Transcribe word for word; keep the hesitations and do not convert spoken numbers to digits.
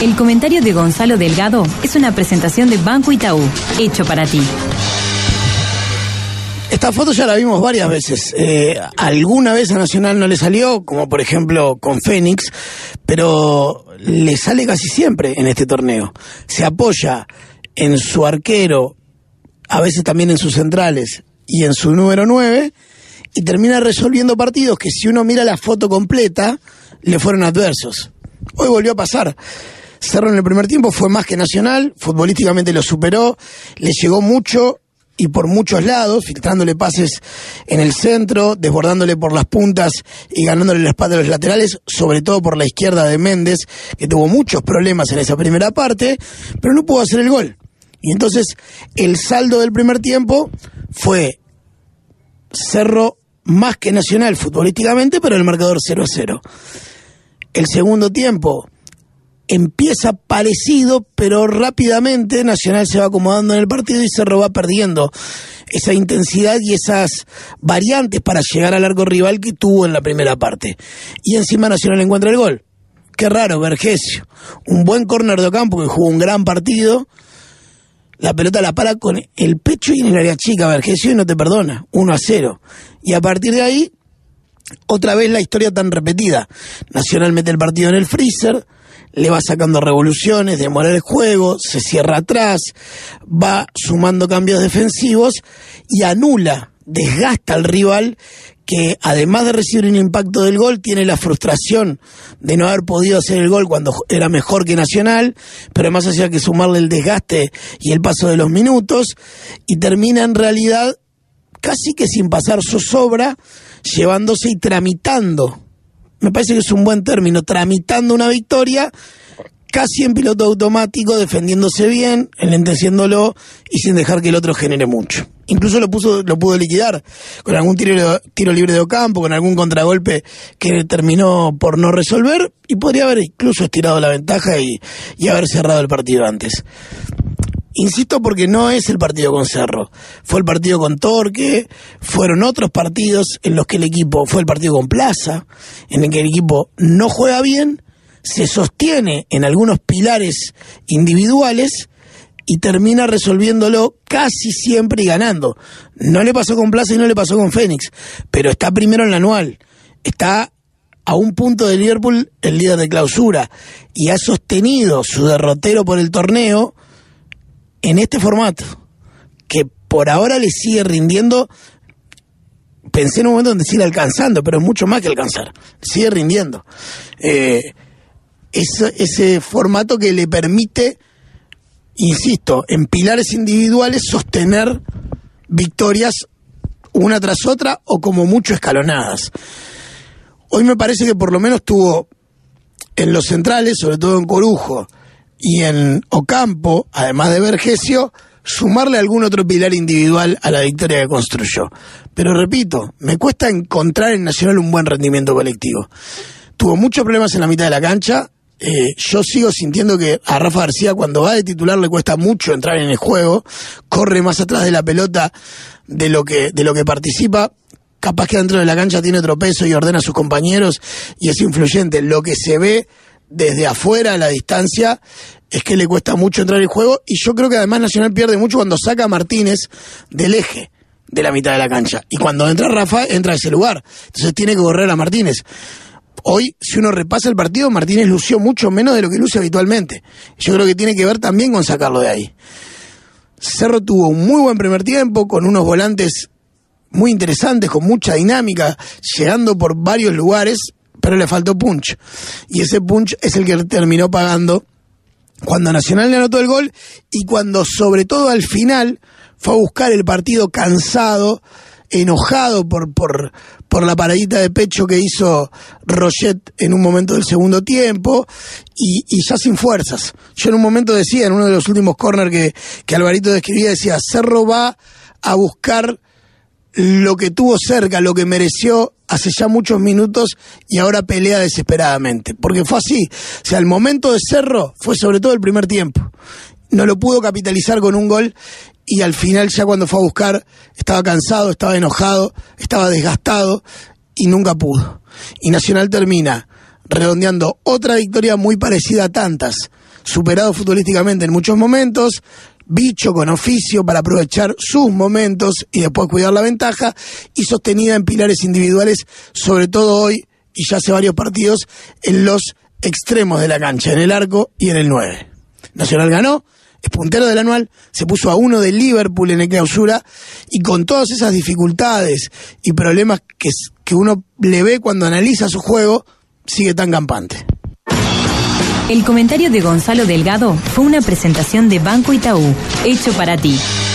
El comentario de Gonzalo Delgado es una presentación de Banco Itaú, hecho para ti. Esta foto ya la vimos varias veces. Eh, alguna vez a Nacional no le salió, como por ejemplo con Fénix, pero le sale casi siempre en este torneo. Se apoya en su arquero, a veces también en sus centrales y en su número nueve, y termina resolviendo partidos que, si uno mira la foto completa, le fueron adversos. Hoy volvió a pasar. Cerro en el primer tiempo fue más que Nacional, futbolísticamente lo superó, le llegó mucho y por muchos lados, filtrándole pases en el centro, desbordándole por las puntas y ganándole la espalda a los laterales, sobre todo por la izquierda de Méndez, que tuvo muchos problemas en esa primera parte, pero no pudo hacer el gol. Y entonces el saldo del primer tiempo fue Cerro más que Nacional futbolísticamente, pero el marcador cero a cero. El segundo tiempo empieza parecido, pero rápidamente Nacional se va acomodando en el partido y Cerro va perdiendo esa intensidad y esas variantes para llegar al arco rival que tuvo en la primera parte. Y encima Nacional encuentra el gol. Qué raro, Vergesio. Un buen córner de Ocampo que jugó un gran partido. La pelota la para con el pecho y en el área chica, Vergesio, y no te perdona. uno a cero. Y a partir de ahí, otra vez la historia tan repetida. Nacional mete el partido en el freezer, le va sacando revoluciones, demora el juego, se cierra atrás, va sumando cambios defensivos y anula, desgasta al rival, que además de recibir un impacto del gol, tiene la frustración de no haber podido hacer el gol cuando era mejor que Nacional, pero además hacía que sumarle el desgaste y el paso de los minutos, y termina en realidad casi que sin pasar zozobra, llevándose y tramitando, me parece que es un buen término, tramitando una victoria casi en piloto automático, defendiéndose bien, enlenteciéndolo y sin dejar que el otro genere mucho. Incluso lo puso, lo pudo liquidar con algún tiro, tiro libre de Ocampo, con algún contragolpe que terminó por no resolver, y podría haber incluso estirado la ventaja y, y haber cerrado el partido antes. Insisto, porque no es el partido con Cerro, fue el partido con Torque, fueron otros partidos en los que el equipo, fue el partido con Plaza, en el que el equipo no juega bien, se sostiene en algunos pilares individuales y termina resolviéndolo casi siempre y ganando. No le pasó con Plaza y no le pasó con Fénix, pero está primero en la anual, está a un punto de Liverpool el líder de clausura, y ha sostenido su derrotero por el torneo en este formato, que por ahora le sigue rindiendo. Pensé en un momento en decir alcanzando, pero es mucho más que alcanzar, sigue rindiendo. Eh, ese, ese formato que le permite, insisto, en pilares individuales sostener victorias una tras otra o como mucho escalonadas. Hoy me parece que por lo menos tuvo en los centrales, sobre todo en Corujo y en Ocampo, además de Vergesio, sumarle algún otro pilar individual a la victoria que construyó. Pero repito, me cuesta encontrar en Nacional un buen rendimiento colectivo. Tuvo muchos problemas en la mitad de la cancha. Eh, yo sigo sintiendo que a Rafa García, cuando va de titular, le cuesta mucho entrar en el juego, corre más atrás de la pelota de lo que, de lo que participa. Capaz que dentro de la cancha tiene otro peso y ordena a sus compañeros y es influyente. Lo que se ve desde afuera, a la distancia, es que le cuesta mucho entrar en el juego, y yo creo que además Nacional pierde mucho cuando saca a Martínez del eje de la mitad de la cancha, y cuando entra Rafa, entra a ese lugar, entonces tiene que correr a Martínez. Hoy, si uno repasa el partido, Martínez lució mucho menos de lo que luce habitualmente. Yo creo que tiene que ver también con sacarlo de ahí. Cerro tuvo un muy buen primer tiempo, con unos volantes muy interesantes, con mucha dinámica, llegando por varios lugares, pero le faltó punch, y ese punch es el que terminó pagando cuando Nacional le anotó el gol, y cuando sobre todo al final fue a buscar el partido cansado, enojado por, por, por la paradita de pecho que hizo Roget en un momento del segundo tiempo, y, y ya sin fuerzas. Yo en un momento decía, en uno de los últimos corners que, que Alvarito describía, decía, Cerro va a buscar lo que tuvo cerca, lo que mereció hace ya muchos minutos, y ahora pelea desesperadamente, porque fue así. O sea, el momento de Cerro fue sobre todo el primer tiempo, no lo pudo capitalizar con un gol, y al final ya cuando fue a buscar estaba cansado, estaba enojado, estaba desgastado y nunca pudo. Y Nacional termina redondeando otra victoria muy parecida a tantas, superado futbolísticamente en muchos momentos, bicho con oficio para aprovechar sus momentos y después cuidar la ventaja, y sostenida en pilares individuales, sobre todo hoy, y ya hace varios partidos, en los extremos de la cancha, en el arco y en el nueve. Nacional ganó, es puntero del anual, se puso a uno de Liverpool en el clausura, y con todas esas dificultades y problemas que, que uno le ve cuando analiza su juego, sigue tan campante. El comentario de Gonzalo Delgado fue una presentación de Banco Itaú, hecho para ti.